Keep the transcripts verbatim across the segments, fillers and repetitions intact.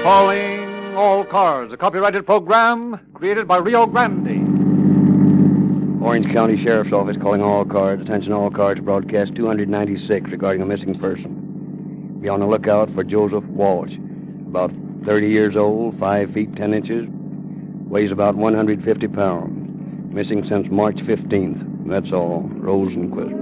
Calling All Cars, a copyrighted program created by Rio Grande. Orange County Sheriff's Office calling all cars. Attention all cars, broadcast two ninety-six regarding a missing person. Be on the lookout for Joseph Walsh. About thirty years old, five feet ten inches, weighs about one hundred fifty pounds. Missing since March fifteenth. That's all. Rosenquist.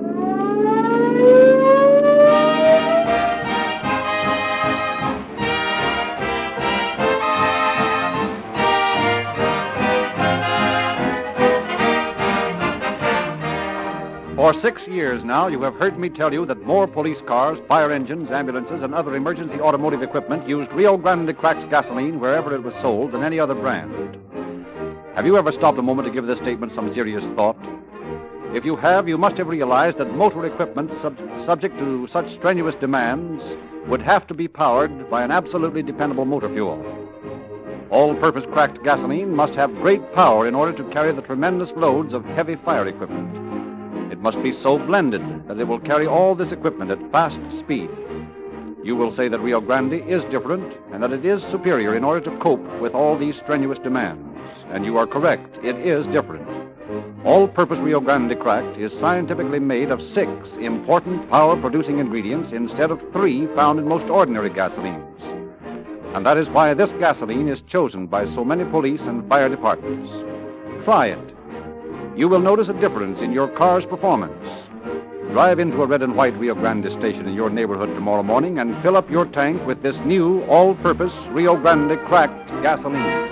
For six years now, you have heard me tell you that more police cars, fire engines, ambulances, and other emergency automotive equipment used Rio Grande cracked gasoline wherever it was sold than any other brand. Have you ever stopped a moment to give this statement some serious thought? If you have, you must have realized that motor equipment sub- subject to such strenuous demands would have to be powered by an absolutely dependable motor fuel. All-purpose cracked gasoline must have great power in order to carry the tremendous loads of heavy fire equipment. It must be so blended that it will carry all this equipment at fast speed. You will say that Rio Grande is different and that it is superior in order to cope with all these strenuous demands. And you are correct. It is different. All-purpose Rio Grande cracked is scientifically made of six important power-producing ingredients instead of three found in most ordinary gasolines. And that is why this gasoline is chosen by so many police and fire departments. Try it. You will notice a difference in your car's performance. Drive into a red and white Rio Grande station in your neighborhood tomorrow morning and fill up your tank with this new all-purpose Rio Grande cracked gasoline.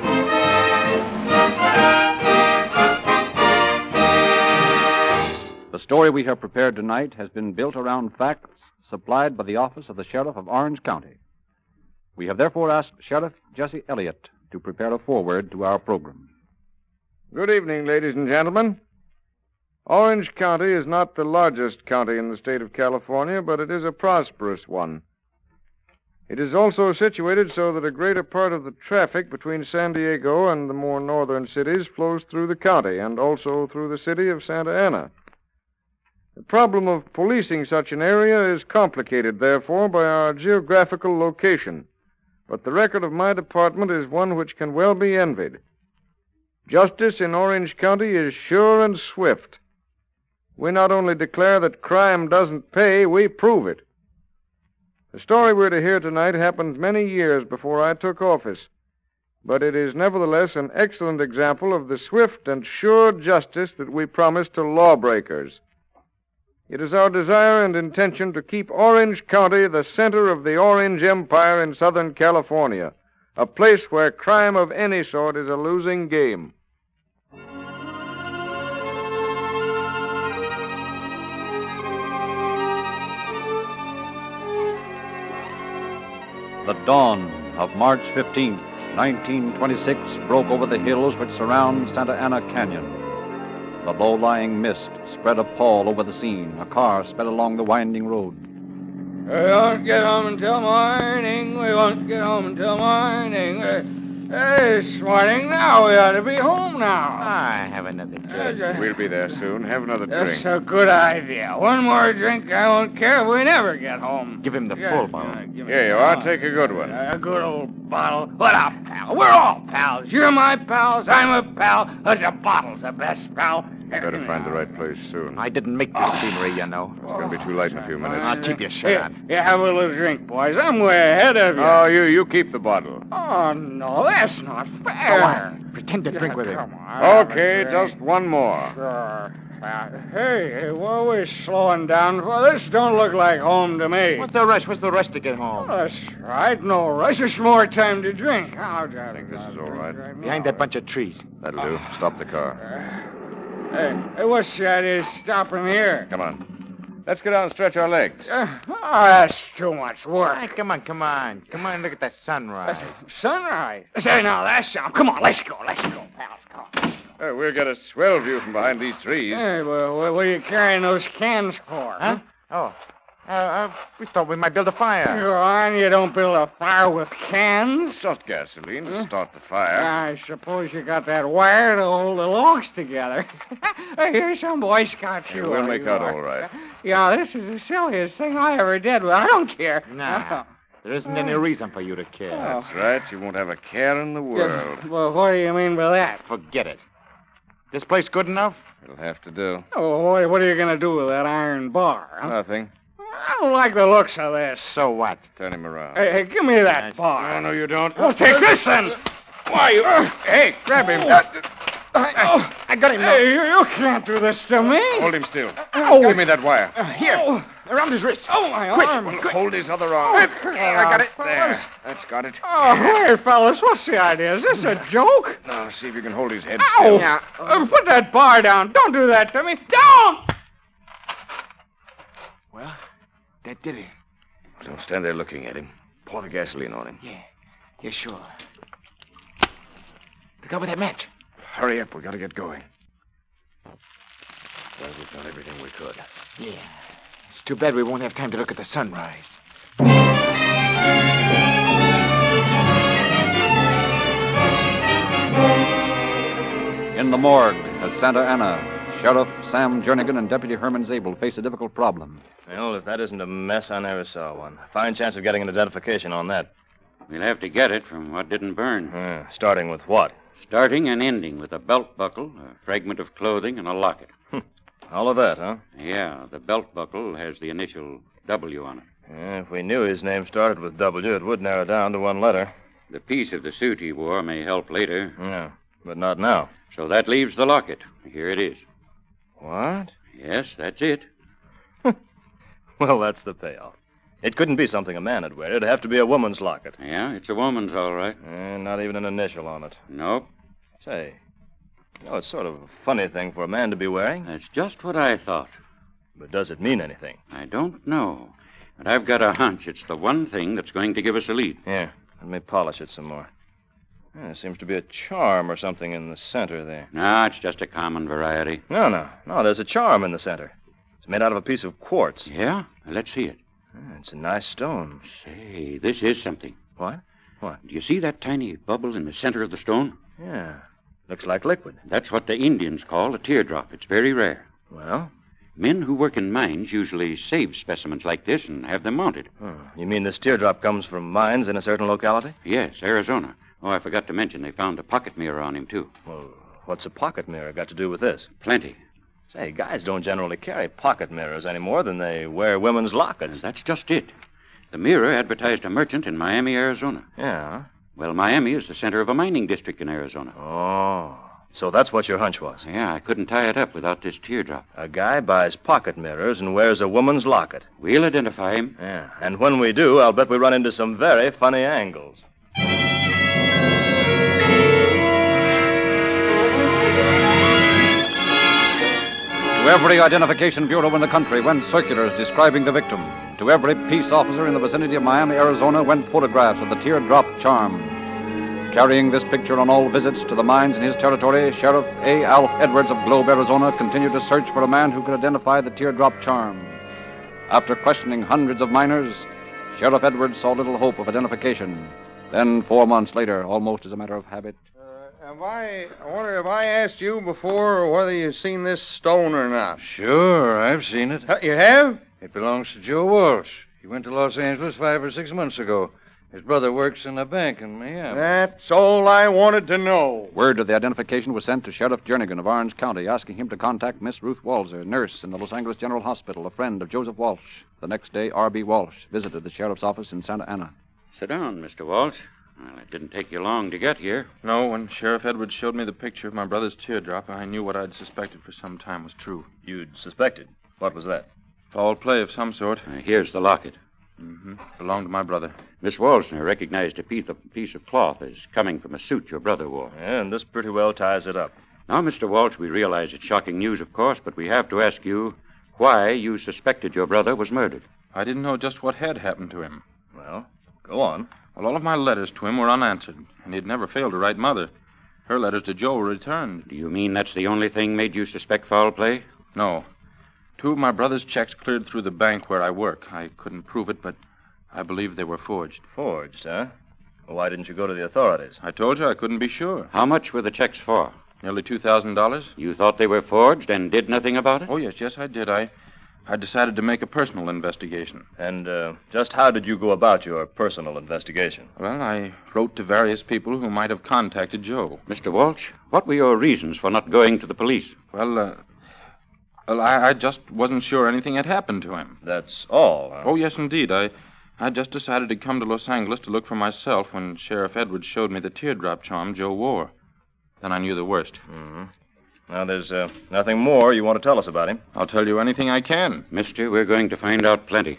The story we have prepared tonight has been built around facts supplied by the office of the Sheriff of Orange County. We have therefore asked Sheriff Jesse Elliott to prepare a foreword to our program. Good evening, ladies and gentlemen. Orange County is not the largest county in the state of California, but it is a prosperous one. It is also situated so that a greater part of the traffic between San Diego and the more northern cities flows through the county and also through the city of Santa Ana. The problem of policing such an area is complicated, therefore, by our geographical location, but the record of my department is one which can well be envied. Justice in Orange County is sure and swift. We not only declare that crime doesn't pay, we prove it. The story we're to hear tonight happened many years before I took office, but it is nevertheless an excellent example of the swift and sure justice that we promise to lawbreakers. It is our desire and intention to keep Orange County the center of the Orange Empire in Southern California, a place where crime of any sort is a losing game. The dawn of March fifteenth, nineteen twenty-six, broke over the hills which surround Santa Ana Canyon. The low-lying mist spread a pall over the scene. A car sped along the winding road. We won't get home until morning. We won't get home until morning. Uh, this morning now. We ought to be home now. I have another drink. Uh, We'll be there soon. Have another That's drink. a good idea. One more drink, I won't care if we never get home. Give him the Yeah, full bottle. uh, give me Here you the are. bottle. Take a good one. A good old bottle. What up, pal? We're all pals. You're my pals. I'm a pal. But the bottle's the best, pal. Better find the right place soon. I didn't make this scenery, you know. It's going to be too late in a few minutes. I'll keep your shirt Here, on. here, have a little drink, boys. I'm way ahead of you. Oh, you you keep the bottle. Oh, no, that's not fair. Go on. Pretend to drink with him. Come on. Okay, have a drink. just one more. Sure. Uh, hey, what are we slowing down for? This don't look like home to me. What's the rush? What's the rush to get home? Oh, that's right. No rush. There's more time to drink. I'll I think this is all right. Behind that bunch of trees. That'll do. Stop the car. Hey, hey, what's the idea of stopping here? Come on. Let's get out and stretch our legs. Uh, oh, that's too much work. Hey, come on, come on. Come on and look at that sunrise. Sunrise. Say, now, that's... Come on, let's go. Let's go, pals. Come on. Uh, we'll get a swell view from behind these trees. Hey, well, what what are you carrying those cans for? Huh? Oh. Uh, uh, we thought we might build a fire. Go on, you don't build a fire with cans. Just gasoline to start the fire. I suppose you got that wire to hold the logs together. Hey, here's some Boy Scout Yeah, shoe. we'll make out all right. Yeah, this is the silliest thing I ever did, but I don't care. Nah. There isn't any reason for you to care. Oh. That's right. You won't have a care in the world. Yeah, well, what do you mean by that? Forget it. This place good enough? It'll have to do. Oh, what what are you going to do with that iron bar? Huh? Nothing. I don't like the looks of this. So what? Turn him around. Hey, hey, give me that bar. No, no, you don't. Well, take this then. Why, you... Hey, grab him. I, I, I got him now. Hey, you, you can't do this to me. Hold him still. Oh. Give me that wire. Uh, here. Oh. Around his wrist. Oh, my Quick. arm. Well, hold his other arm. Oh, I got it. fellas. There. That's got it. Oh, wait, fellas, what's the idea? Is this a joke? Now, see if you can hold his head Ow! still. Yeah. Uh, put that bar down. Don't do that to me. Don't! Well, that did it. Don't stand there looking at him. Pour the gasoline on him. Yeah. Yeah, sure. Look out with that match. Hurry up. We got to get going. Well, we've done everything we could. Yeah. It's too bad we won't have time to look at the sunrise. In the morgue at Santa Ana, Sheriff Sam Jernigan and Deputy Herman Zabel face a difficult problem. Well, if that isn't a mess, I never saw one. Fine chance of getting an identification on that. We'll have to get it from what didn't burn. Uh, starting with what? Starting and ending with a belt buckle, a fragment of clothing, and a locket. All of that, huh? Yeah, the belt buckle has the initial W on it. Yeah, if we knew his name started with W, it would narrow down to one letter. The piece of the suit he wore may help later. Yeah, but not now. So that leaves the locket. Here it is. What? Yes, that's it. Well, that's the payoff. It couldn't be something a man would wear. It'd have to be a woman's locket. Yeah, it's a woman's, all right. And not even an initial on it. Nope. Say, you know, it's sort of a funny thing for a man to be wearing. That's just what I thought. But does it mean anything? I don't know. But I've got a hunch it's the one thing that's going to give us a lead. Yeah, let me polish it some more. Yeah, there seems to be a charm or something in the center there. No, it's just a common variety. No, no, no, there's a charm in the center. It's made out of a piece of quartz. Yeah? Let's see it. Yeah, it's a nice stone. Say, this is something. What? What? Do you see that tiny bubble in the center of the stone? Yeah, looks like liquid. That's what the Indians call a teardrop. It's very rare. Well? Men who work in mines usually save specimens like this and have them mounted. Oh, you mean this teardrop comes from mines in a certain locality? Yes, Arizona. Oh, I forgot to mention they found a pocket mirror on him, too. Well, what's a pocket mirror got to do with this? Plenty. Say, guys don't generally carry pocket mirrors any more than they wear women's lockets. And that's just it. The Mirror advertised a merchant in Miami, Arizona. Yeah? Well, Miami is the center of a mining district in Arizona. Oh, so that's what your hunch was. Yeah, I couldn't tie it up without this teardrop. A guy buys pocket mirrors and wears a woman's locket. We'll identify him. Yeah, and when we do, I'll bet we run into some very funny angles. To every identification bureau in the country went circulars describing the victim. To every peace officer in the vicinity of Miami, Arizona, went photographs of the teardrop charm. Carrying this picture on all visits to the mines in his territory, Sheriff A. Alf Edwards of Globe, Arizona, continued to search for a man who could identify the teardrop charm. After questioning hundreds of miners, Sheriff Edwards saw little hope of identification. Then, four months later, almost as a matter of habit, Have I, I wonder if I asked you before whether you've seen this stone or not? Sure, I've seen it. Uh, You have? It belongs to Joe Walsh. He went to Los Angeles five or six months ago. His brother works in a bank in Miami. That's all I wanted to know. word of the identification was sent to Sheriff Jernigan of Orange County, asking him to contact Miss Ruth Walzer, nurse in the Los Angeles General Hospital, a friend of Joseph Walsh. The next day, R B. Walsh visited the sheriff's office in Santa Ana. Sit down, Mister Walsh. Well, it didn't take you long to get here. No, when Sheriff Edwards showed me the picture of my brother's teardrop, I knew what I'd suspected for some time was true. You'd suspected. What was that? Foul play of some sort. Uh, here's the locket. Mm-hmm. Belonged to my brother. Miss Walshner recognized a piece of, piece of cloth as coming from a suit your brother wore. Yeah, and this pretty well ties it up. Now, Mister Walsh, we realize it's shocking news, of course, but we have to ask you why you suspected your brother was murdered. I didn't know just what had happened to him. Well, go on. Well, all of my letters to him were unanswered, and he'd never failed to write Mother. Her letters to Joe were returned. Do you mean that's the only thing made you suspect foul play? No. Two of my brother's checks cleared through the bank where I work. I couldn't prove it, but I believe they were forged. Forged, huh? Well, why didn't you go to the authorities? I told you I couldn't be sure. How much were the checks for? Nearly two thousand dollars. You thought they were forged and did nothing about it? Oh, yes, yes, I did. I I decided to make a personal investigation. And uh, just how did you go about your personal investigation? Well, I wrote to various people who might have contacted Joe. Mister Walsh, what were your reasons for not going to the police? Well, uh, well, I, I just wasn't sure anything had happened to him. That's all, huh? Oh, yes, indeed. I, I just decided to come to Los Angeles to look for myself when Sheriff Edwards showed me the teardrop charm Joe wore. Then I knew the worst. Mm-hmm. Now, there's uh, nothing more you want to tell us about him. I'll tell you anything I can. Mister, we're going to find out plenty.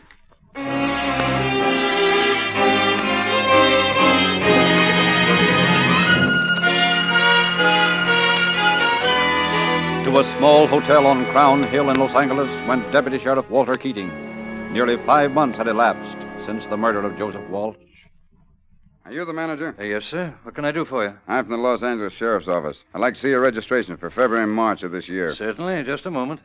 To a small hotel on Crown Hill in Los Angeles went Deputy Sheriff Walter Keating. Nearly five months had elapsed since the murder of Joseph Walsh. Are you the manager? Uh, yes, sir. What can I do for you? I'm from the Los Angeles Sheriff's Office. I'd like to see your registration for February and March of this year. Certainly. Just a moment.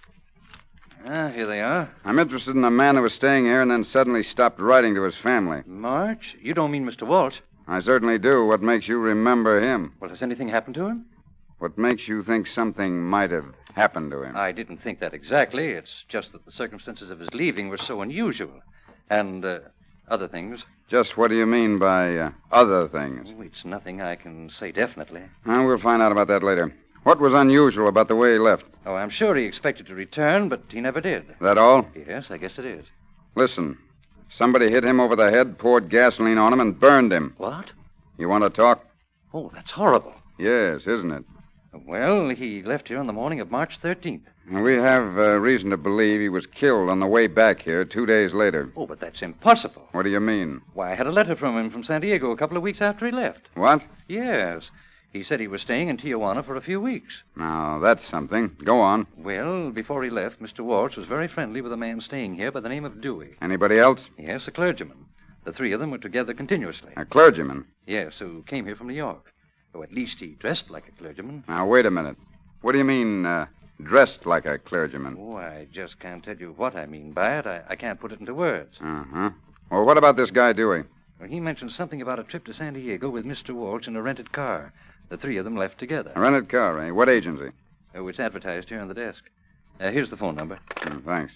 Ah, here they are. I'm interested in a man who was staying here and then suddenly stopped writing to his family. March? You don't mean Mister Walsh? I certainly do. What makes you remember him? Well, has anything happened to him? What makes you think something might have happened to him? I didn't think that exactly. It's just that the circumstances of his leaving were so unusual. And, uh, other things. Just what do you mean by uh, other things? Oh, it's nothing I can say definitely. Well, we'll find out about that later. What was unusual about the way he left? Oh, I'm sure he expected to return, but he never did. That all? Yes, I guess it is. Listen, somebody hit him over the head, poured gasoline on him, and burned him. What? You want to talk? Oh, that's horrible. Yes, isn't it? Well, he left here on the morning of March thirteenth. We have uh, reason to believe he was killed on the way back here two days later. Oh, but that's impossible. What do you mean? Why, I had a letter from him from San Diego a couple of weeks after he left. What? Yes. He said he was staying in Tijuana for a few weeks. Now, that's something. Go on. Well, before he left, Mister Walsh was very friendly with a man staying here by the name of Dewey. Anybody else? Yes, a clergyman. The three of them were together continuously. A clergyman? Yes, who came here from New York. Or at least he dressed like a clergyman. Now, wait a minute. What do you mean, uh, dressed like a clergyman? Oh, I just can't tell you what I mean by it. I, I can't put it into words. Uh-huh. Well, what about this guy, Dewey? Well, he mentioned something about a trip to San Diego with Mister Walsh in a rented car. The three of them left together. A rented car, eh? What agency? Oh, it's advertised here on the desk. Uh, here's the phone number. Oh, thanks.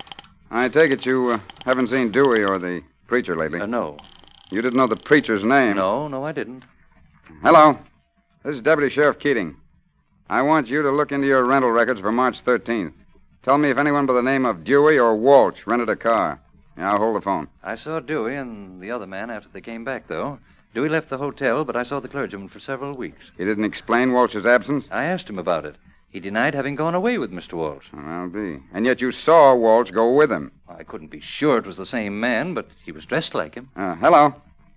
I take it you uh, haven't seen Dewey or the preacher lately? Uh, no. You didn't know the preacher's name? No, no, I didn't. Hello. This is Deputy Sheriff Keating. I want you to look into your rental records for March thirteenth. Tell me if anyone by the name of Dewey or Walsh rented a car. Yeah, I'll hold the phone. I saw Dewey and the other man after they came back, though. Dewey left the hotel, but I saw the clergyman for several weeks. He didn't explain Walsh's absence? I asked him about it. He denied having gone away with Mister Walsh. Well, I'll be. And yet you saw Walsh go with him. I couldn't be sure it was the same man, but he was dressed like him. Uh, hello.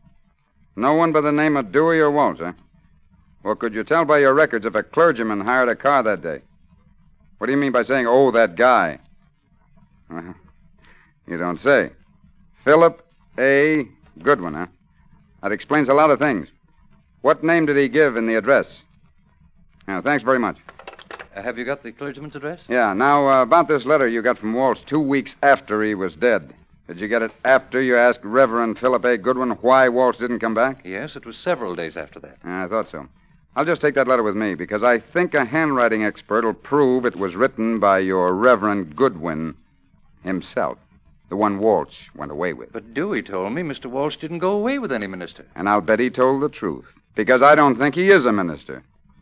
No one by the name of Dewey or Walsh, eh? Well, could you tell by your records if a clergyman hired a car that day? What do you mean by saying, oh, that guy? Well, you don't say. Philip A. Goodwin, huh? That explains a lot of things. What name did he give in the address? Now, thanks very much. Uh, have you got the clergyman's address? Yeah. Now, uh, about this letter you got from Walsh two weeks after he was dead. Did you get it after you asked Reverend Philip A. Goodwin why Walsh didn't come back? Yes, it was several days after that. Yeah, I thought so. I'll just take that letter with me, because I think a handwriting expert will prove it was written by your Reverend Goodwin himself, the one Walsh went away with. But Dewey told me Mister Walsh didn't go away with any minister. And I'll bet he told the truth, because I don't think he is a minister.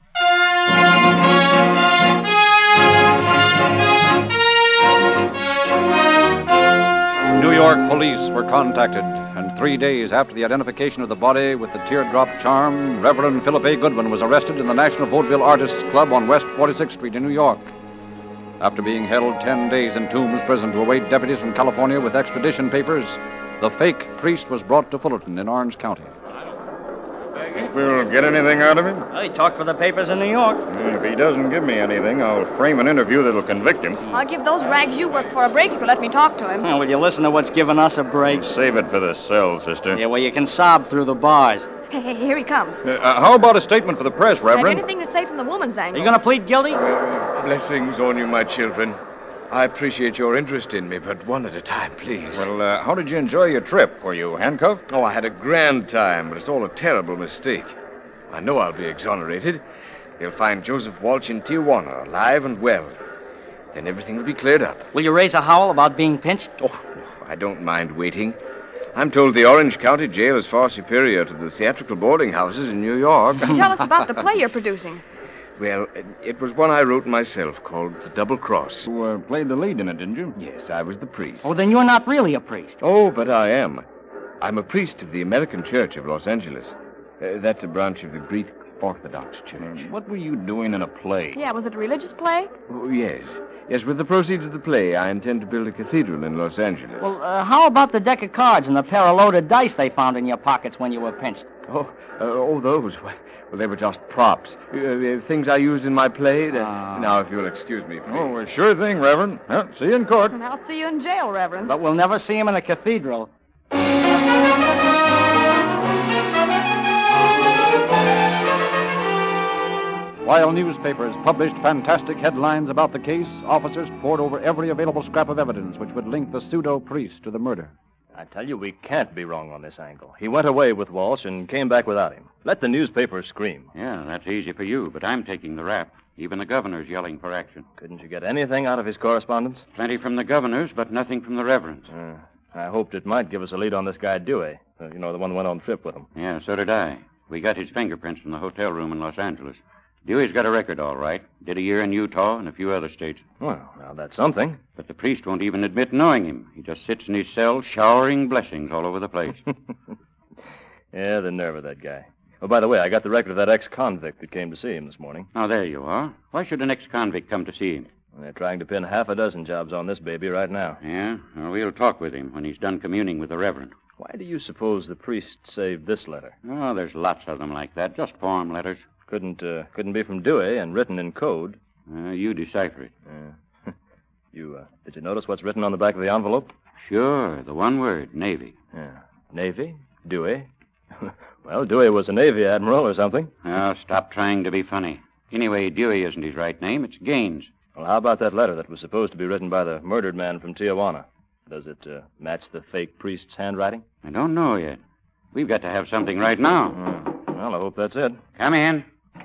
New York police were contacted, and three days after the identification of the body with the teardrop charm, Reverend Philip A. Goodwin was arrested in the National Vaudeville Artists Club on West forty-sixth Street in New York. After being held ten days in Tombs prison to await deputies from California with extradition papers, the fake priest was brought to Fullerton in Orange County. We'll get anything out of him? I talked for the papers in New York. If he doesn't give me anything, I'll frame an interview that'll convict him. I'll give those rags you work for a break if you let me talk to him. Oh, will you listen to what's giving us a break? Save it for the cell, sister. Yeah, well, you can sob through the bars. Hey, hey, here he comes. Uh, uh, how about a statement for the press, I have Reverend? anything to say from the woman's angle. Are you going to plead guilty? Blessings on you, my children. I appreciate your interest in me, but one at a time, please. Well, uh, how did you enjoy your trip? Were you handcuffed? Oh, I had a grand time, but it's all a terrible mistake. I know I'll be exonerated. You'll find Joseph Walsh in Tijuana, alive and well. Then everything will be cleared up. Will you raise a howl about being pinched? Oh, I don't mind waiting. I'm told the Orange County jail is far superior to the theatrical boarding houses in New York. Tell us about the play you're producing. Well, it was one I wrote myself called The Double Cross. You uh, played the lead in it, didn't you? Yes, I was the priest. Oh, then you're not really a priest. Oh, but I am. I'm a priest of the American Church of Los Angeles. Uh, that's a branch of the Greek Orthodox Church. What were you doing in a play? Yeah, was it a religious play? Oh, yes. Yes, with the proceeds of the play, I intend to build a cathedral in Los Angeles. Well, uh, how about the deck of cards and the pair of loaded dice they found in your pockets when you were pinched? Oh, uh, oh, those. Well, they were just props. Uh, uh, things I used in my play. That... Uh... Now, if you'll excuse me, please. Oh, well, sure thing, Reverend. Well, see you in court. And I'll see you in jail, Reverend. But we'll never see him in a cathedral. While newspapers published fantastic headlines about the case, officers pored over every available scrap of evidence which would link the pseudo-priest to the murder. I tell you, we can't be wrong on this angle. He went away with Walsh and came back without him. Let the newspapers scream. Yeah, that's easy for you, but I'm taking the rap. Even the governor's yelling for action. Couldn't you get anything out of his correspondence? Plenty from the governor's, but nothing from the reverends. Uh, I hoped it might give us a lead on this guy Dewey. Uh, you know, the one who went on trip with him. Yeah, so did I. We got his fingerprints from the hotel room in Los Angeles. Dewey's got a record, all right. Did a year in Utah and a few other states. Well, now that's something. But the priest won't even admit knowing him. He just sits in his cell showering blessings all over the place. Yeah, the nerve of that guy. Oh, by the way, I got the record of that ex-convict that came to see him this morning. Oh, there you are. Why should an ex-convict come to see him? They're trying to pin half a dozen jobs on this baby right now. Yeah? Well, we'll talk with him when he's done communing with the reverend. Why do you suppose the priest saved this letter? Oh, there's lots of them like that. Just form letters. Couldn't uh, couldn't be from Dewey and written in code. Uh, you decipher it. Uh, you, uh, did you notice what's written on the back of the envelope? Sure, the one word, Navy. Yeah. Navy? Dewey? Well, Dewey was a Navy admiral or something. Oh, stop trying to be funny. Anyway, Dewey isn't his right name. It's Gaines. Well, how about that letter that was supposed to be written by the murdered man from Tijuana? Does it uh, match the fake priest's handwriting? I don't know yet. We've got to have something right now. Oh, well, I hope that's it. Come in.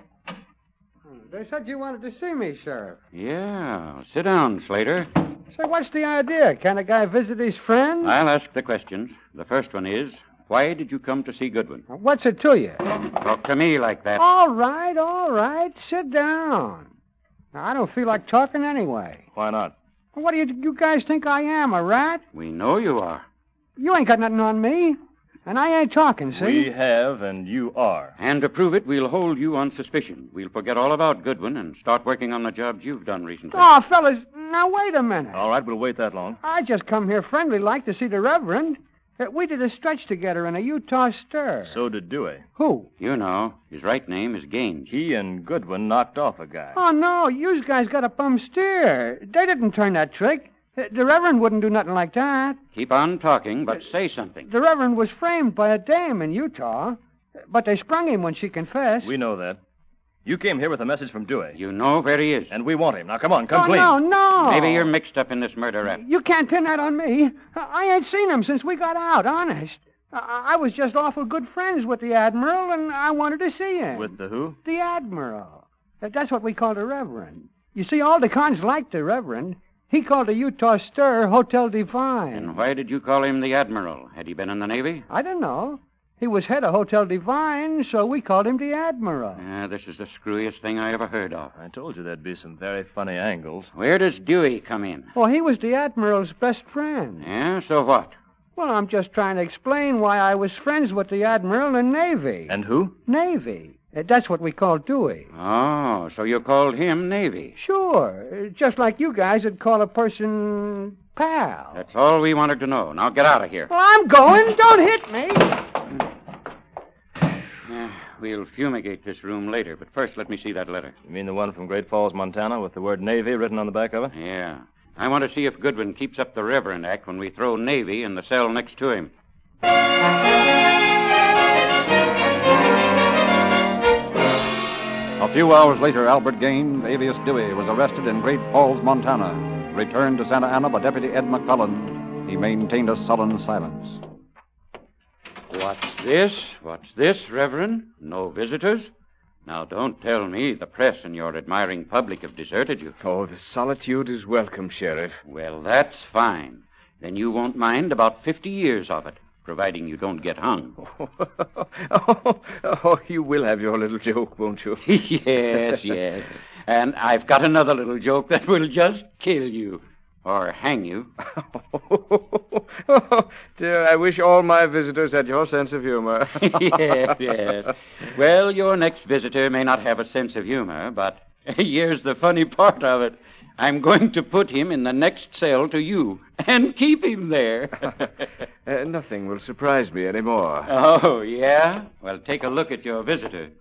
They said you wanted to see me, Sheriff. Yeah. Sit down, Slater. Say, what's the idea? Can a guy visit his friends? I'll ask the questions. The first one is, why did you come to see Goodwin? What's it to you? Talk to me like that. All right, all right. Sit down. Now, I don't feel like talking anyway. Why not? What do you, you guys think I am, a rat? We know you are. You ain't got nothing on me. And I ain't talking, see? We have, and you are. And to prove it, we'll hold you on suspicion. We'll forget all about Goodwin and start working on the jobs you've done recently. Oh, fellas, now wait a minute. All right, we'll wait that long. I just come here friendly like to see the Reverend. Uh, we did a stretch together in a Utah stir. So did Dewey. Who? You know. His right name is Gaines. He and Goodwin knocked off a guy. Oh, no, you guys got a bum steer. They didn't turn that trick. The Reverend wouldn't do nothing like that. Keep on talking, but say something. The Reverend was framed by a dame in Utah, but they sprung him when she confessed. We know that. You came here with a message from Dewey. You know where he is. And we want him. Now, come on, come oh, clean. No, no. Maybe you're mixed up in this murder rap. You can't pin that on me. I ain't seen him since we got out, honest. I was just awful good friends with the Admiral, and I wanted to see him. With the who? The Admiral. That's what we call the Reverend. You see, all the cons liked the Reverend. He called the Utah Stir Hotel Divine. And why did you call him the Admiral? Had he been in the Navy? I don't know. He was head of Hotel Divine, so we called him the Admiral. Yeah, this is the screwiest thing I ever heard of. I told you there'd be some very funny angles. Where does Dewey come in? Well, he was the Admiral's best friend. Yeah, so what? Well, I'm just trying to explain why I was friends with the Admiral in Navy. And who? Navy. That's what we call Dewey. Oh, so you called him Navy? Sure. Just like you guys would call a person pal. That's all we wanted to know. Now get out of here. Well, I'm going. Don't hit me. Yeah, we'll fumigate this room later, but first let me see that letter. You mean the one from Great Falls, Montana, with the word Navy written on the back of it? Yeah. I want to see if Goodwin keeps up the Reverend act when we throw Navy in the cell next to him. A few hours later, Albert Gaines, alias Dewey, was arrested in Great Falls, Montana. Returned to Santa Ana by Deputy Ed McClellan, he maintained a sullen silence. What's this? What's this, Reverend? No visitors? Now, don't tell me the press and your admiring public have deserted you. Oh, the solitude is welcome, Sheriff. Well, that's fine. Then you won't mind about fifty years of it, providing you don't get hung. oh, oh, you will have your little joke, won't you? Yes, yes. And I've got another little joke that will just kill you. Or hang you. Oh, dear, I wish all my visitors had your sense of humor. Yes, yes. Well, your next visitor may not have a sense of humor, but here's the funny part of it. I'm going to put him in the next cell to you and keep him there. uh, nothing will surprise me anymore. Oh, yeah? Well, take a look at your visitor.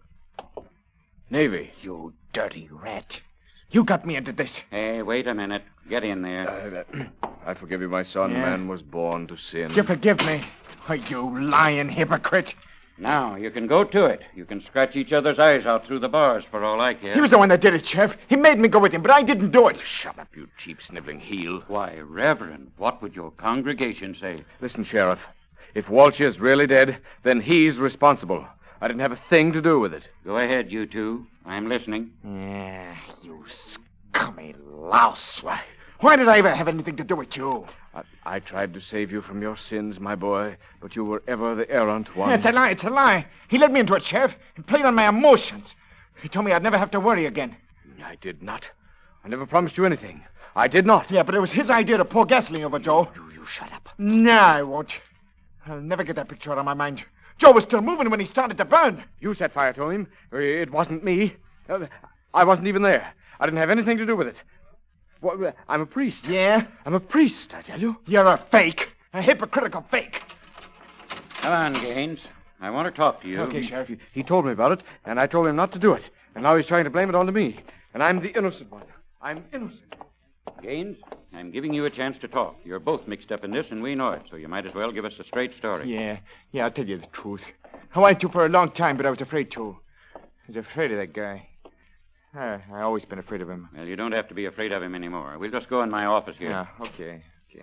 Navy. You dirty rat. You got me into this. Hey, wait a minute. Get in there. Uh, I forgive you, my son. Yeah. Man was born to sin. You forgive me? Oh, you lying hypocrite. Now, you can go to it. You can scratch each other's eyes out through the bars for all I care. He was the one that did it, Sheriff. He made me go with him, but I didn't do it. Shut up, you cheap sniveling heel. Why, Reverend, what would your congregation say? Listen, Sheriff. If Walsh is really dead, then he's responsible. I didn't have a thing to do with it. Go ahead, you two. I'm listening. Yeah, you scummy louse. Why, why did I ever have anything to do with you? I, I tried to save you from your sins, my boy, but you were ever the errant one. It's a lie, it's a lie. He led me into it, Sheriff, and played on my emotions. He told me I'd never have to worry again. I did not. I never promised you anything. I did not. Yeah, but it was his idea to pour gasoline over Joe. Do you shut up? No, I won't. I'll never get that picture out of my mind. Joe was still moving when he started to burn. You set fire to him. It wasn't me. Uh, I wasn't even there. I didn't have anything to do with it. Well, I'm a priest. Yeah? I'm a priest, I tell you. You're a fake. A hypocritical fake. Come on, Gaines. I want to talk to you. Okay, Sheriff. He, he told me about it, and I told him not to do it. And now he's trying to blame it onto me. And I'm the innocent one. I'm innocent. Gaines, I'm giving you a chance to talk. You're both mixed up in this, and we know it, so you might as well give us a straight story. Yeah, yeah, I'll tell you the truth. I wanted to for a long time, but I was afraid to. I was afraid of that guy. Uh, I always been afraid of him. Well, you don't have to be afraid of him anymore. We'll just go in my office here. Yeah, okay,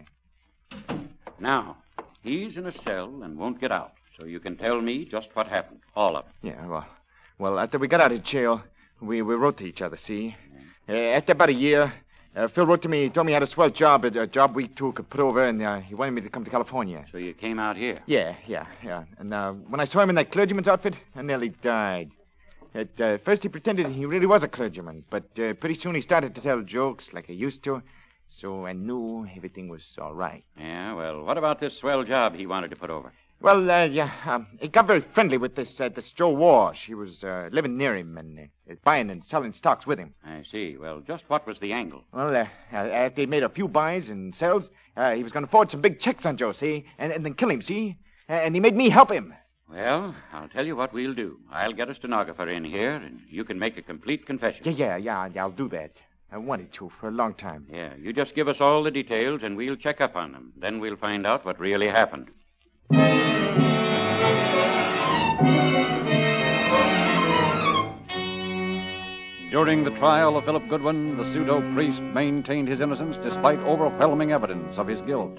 okay. Now, he's in a cell and won't get out, so you can tell me just what happened. All of it. Yeah, well, well, after we got out of jail, we, we wrote to each other, see? Uh, after about a year, uh, Phil wrote to me, told me he had a swell job, a, a job we two could put over, and uh, he wanted me to come to California. So you came out here? Yeah, yeah, yeah. And uh, when I saw him in that clergyman's outfit, I nearly died. At uh, first he pretended he really was a clergyman, but uh, pretty soon he started to tell jokes like he used to, so I knew everything was all right. Yeah, well, what about this swell job he wanted to put over? Well, uh, yeah, um, he got very friendly with this uh, this Joe Walsh. He was uh, living near him and uh, buying and selling stocks with him. I see. Well, just what was the angle? Well, uh, after he made a few buys and sells, uh, he was going to forward some big checks on Joe, see? And, and then kill him, see? And he made me help him. Well, I'll tell you what we'll do. I'll get a stenographer in here, and you can make a complete confession. Yeah, yeah, yeah, yeah, I'll do that. I wanted to for a long time. Yeah, you just give us all the details, and we'll check up on them. Then we'll find out what really happened. During the trial of Philip Goodwin, the pseudo-priest maintained his innocence despite overwhelming evidence of his guilt.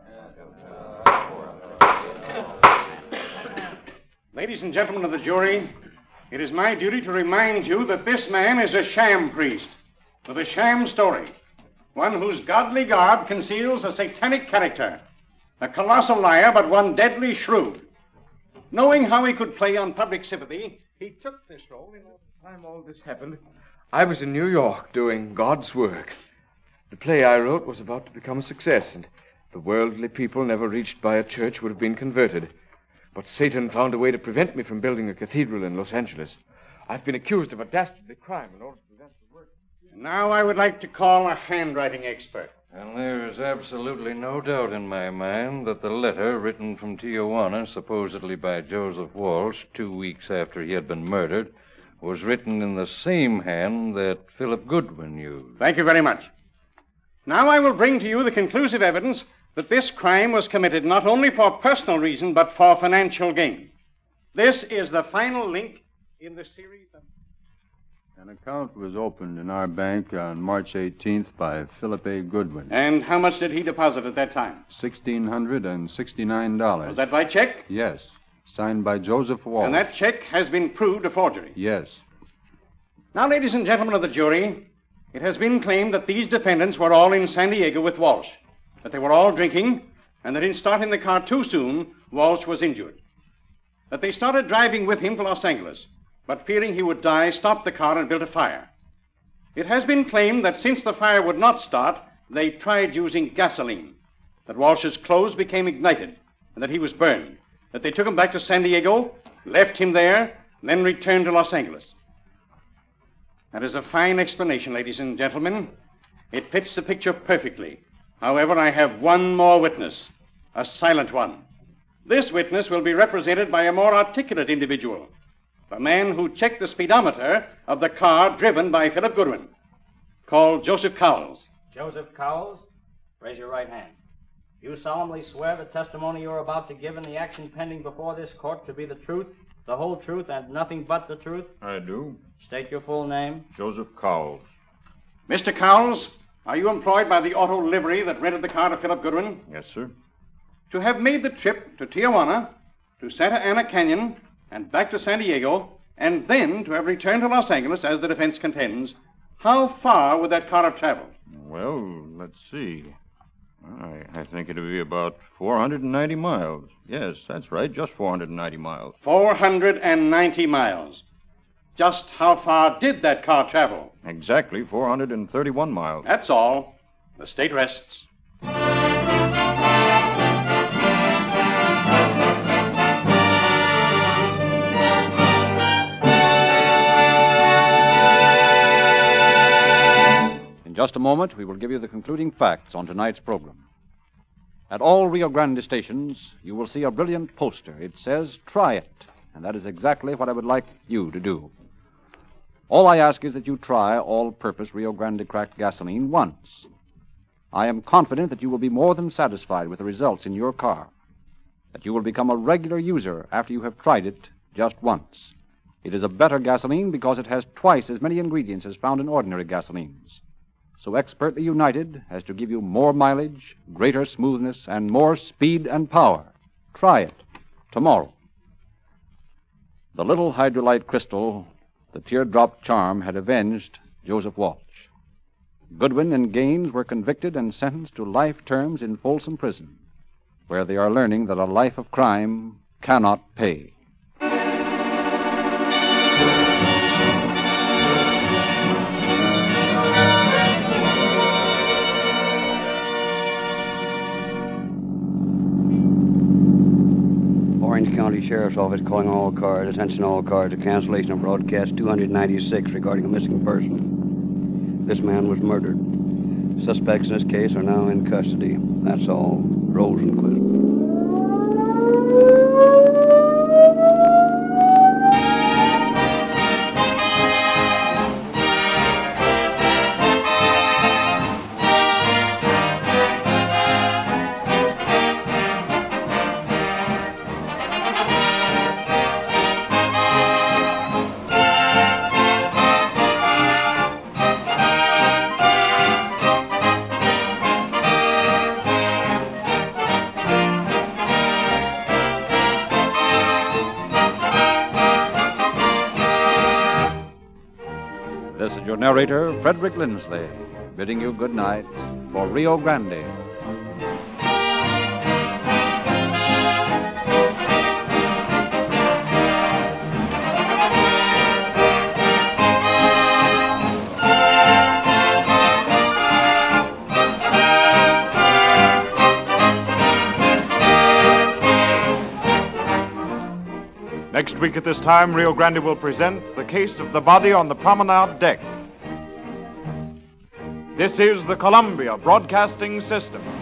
Ladies and gentlemen of the jury, it is my duty to remind you that this man is a sham priest with a sham story, one whose godly garb conceals a satanic character, a colossal liar, but one deadly shrewd. Knowing how he could play on public sympathy, he took this role in the time all this happened. I was in New York doing God's work. The play I wrote was about to become a success, and the worldly people never reached by a church would have been converted. But Satan found a way to prevent me from building a cathedral in Los Angeles. I've been accused of a dastardly crime in order to prevent the work. Now I would like to call a handwriting expert. And there is absolutely no doubt in my mind that the letter written from Tijuana, supposedly by Joseph Walsh, two weeks after he had been murdered, was written in the same hand that Philip Goodwin used. Thank you very much. Now I will bring to you the conclusive evidence that this crime was committed not only for personal reason, but for financial gain. This is the final link in the series of... An account was opened in our bank on March eighteenth by Philip A. Goodwin. And how much did he deposit at that time? sixteen hundred sixty-nine dollars. Was that by check? Yes. Signed by Joseph Walsh. And that check has been proved a forgery? Yes. Now, ladies and gentlemen of the jury, it has been claimed that these defendants were all in San Diego with Walsh, that they were all drinking, and that in starting the car too soon, Walsh was injured. That they started driving with him to Los Angeles, but fearing he would die, stopped the car and built a fire. It has been claimed that since the fire would not start, they tried using gasoline, that Walsh's clothes became ignited, and that he was burned, that they took him back to San Diego, left him there, then returned to Los Angeles. That is a fine explanation, ladies and gentlemen. It fits the picture perfectly. However, I have one more witness, a silent one. This witness will be represented by a more articulate individual, the man who checked the speedometer of the car driven by Philip Goodwin, called Joseph Cowles. Joseph Cowles, raise your right hand. You solemnly swear the testimony you're about to give in the action pending before this court to be the truth, the whole truth, and nothing but the truth? I do. State your full name. Joseph Cowles. Mister Cowles, are you employed by the auto livery that rented the car to Philip Goodwin? Yes, sir. To have made the trip to Tijuana, to Santa Ana Canyon, and back to San Diego, and then to have returned to Los Angeles, as the defense contends, how far would that car have traveled? Well, let's see. I, I think it'll be about four hundred ninety miles. Yes, that's right, just four hundred ninety miles. four hundred ninety miles. Just how far did that car travel? Exactly four hundred thirty-one miles. That's all. The state rests. In just a moment, we will give you the concluding facts on tonight's program. At all Rio Grande stations, you will see a brilliant poster. It says, "Try it." And that is exactly what I would like you to do. All I ask is that you try all-purpose Rio Grande cracked gasoline once. I am confident that you will be more than satisfied with the results in your car, that you will become a regular user after you have tried it just once. It is a better gasoline because it has twice as many ingredients as found in ordinary gasolines, so expertly united as to give you more mileage, greater smoothness, and more speed and power. Try it tomorrow. The little hydrolyte crystal, the teardrop charm, had avenged Joseph Walsh. Goodwin and Gaines were convicted and sentenced to life terms in Folsom Prison, where they are learning that a life of crime cannot pay. Orange County Sheriff's Office calling all cars. Attention all cars. A cancellation of broadcast two ninety-six regarding a missing person. This man was murdered. Suspects in this case are now in custody. That's all. Rosenquist. This is your narrator, Frederick Lindsley, bidding you good night for Rio Grande. Next week at this time, Rio Grande will present the case of the body on the promenade deck. This is the Columbia Broadcasting System.